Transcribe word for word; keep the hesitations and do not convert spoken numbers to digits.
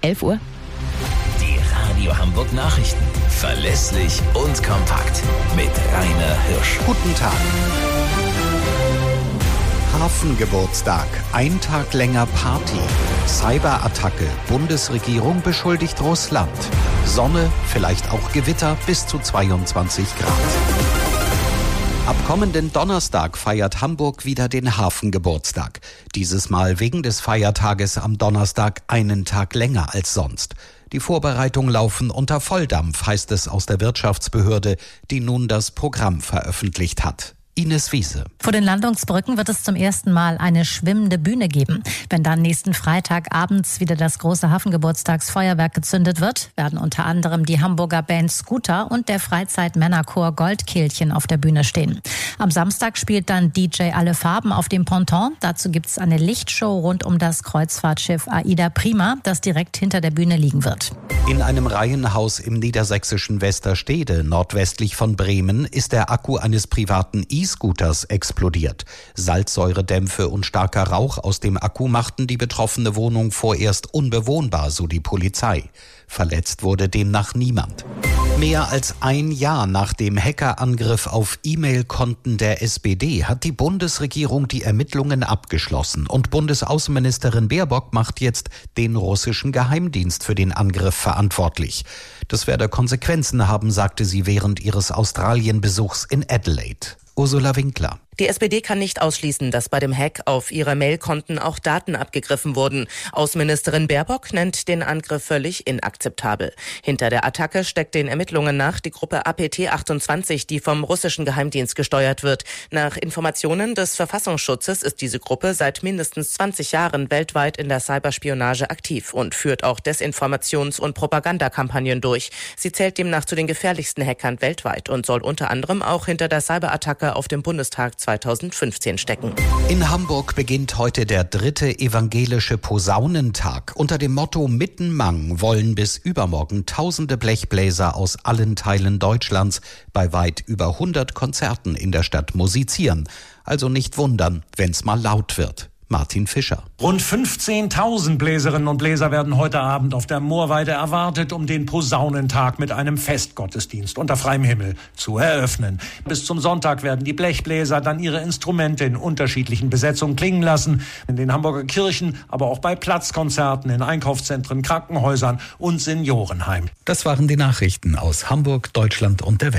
elf Uhr. Die Radio Hamburg Nachrichten. Verlässlich und kompakt. Mit Rainer Hirsch. Guten Tag. Hafengeburtstag. Ein Tag länger Party. Cyberattacke. Bundesregierung beschuldigt Russland. Sonne, vielleicht auch Gewitter bis zu zweiundzwanzig Grad. Ab kommenden Donnerstag feiert Hamburg wieder den Hafengeburtstag. Dieses Mal wegen des Feiertages am Donnerstag einen Tag länger als sonst. Die Vorbereitungen laufen unter Volldampf, heißt es aus der Wirtschaftsbehörde, die nun das Programm veröffentlicht hat. Ines Wiese. Vor den Landungsbrücken wird es zum ersten Mal eine schwimmende Bühne geben. Wenn dann nächsten Freitag abends wieder das große Hafengeburtstagsfeuerwerk gezündet wird, werden unter anderem die Hamburger Band Scooter und der Freizeit-Männerchor Goldkehlchen auf der Bühne stehen. Am Samstag spielt dann D J Alle Farben auf dem Ponton. Dazu gibt es eine Lichtshow rund um das Kreuzfahrtschiff Aida Prima, das direkt hinter der Bühne liegen wird. In einem Reihenhaus im niedersächsischen Westerstede, nordwestlich von Bremen, ist der Akku eines privaten E-Scooters explodiert. Salzsäuredämpfe und starker Rauch aus dem Akku machten die betroffene Wohnung vorerst unbewohnbar, so die Polizei. Verletzt wurde demnach niemand. Mehr als ein Jahr nach dem Hackerangriff auf E-Mail-Konten der S P D hat die Bundesregierung die Ermittlungen abgeschlossen und Bundesaußenministerin Baerbock macht jetzt den russischen Geheimdienst für den Angriff verantwortlich. Das werde Konsequenzen haben, sagte sie während ihres Australienbesuchs in Adelaide. Ursula Winkler. Die S P D kann nicht ausschließen, dass bei dem Hack auf ihre Mailkonten auch Daten abgegriffen wurden. Außenministerin Baerbock nennt den Angriff völlig inakzeptabel. Hinter der Attacke steckt den Ermittlungen nach die Gruppe A P T achtundzwanzig, die vom russischen Geheimdienst gesteuert wird. Nach Informationen des Verfassungsschutzes ist diese Gruppe seit mindestens zwanzig Jahren weltweit in der Cyberspionage aktiv und führt auch Desinformations- und Propagandakampagnen durch. Sie zählt demnach zu den gefährlichsten Hackern weltweit und soll unter anderem auch hinter der Cyberattacke auf dem Bundestag zweitausendfünfzehn stecken. In Hamburg beginnt heute der dritte evangelische Posaunentag. Unter dem Motto Mittenmang wollen bis übermorgen tausende Blechbläser aus allen Teilen Deutschlands bei weit über hundert Konzerten in der Stadt musizieren. Also nicht wundern, wenn's mal laut wird. Martin Fischer. Rund fünfzehntausend Bläserinnen und Bläser werden heute Abend auf der Moorweide erwartet, um den Posaunentag mit einem Festgottesdienst unter freiem Himmel zu eröffnen. Bis zum Sonntag werden die Blechbläser dann ihre Instrumente in unterschiedlichen Besetzungen klingen lassen. In den Hamburger Kirchen, aber auch bei Platzkonzerten, in Einkaufszentren, Krankenhäusern und Seniorenheimen. Das waren die Nachrichten aus Hamburg, Deutschland und der Welt.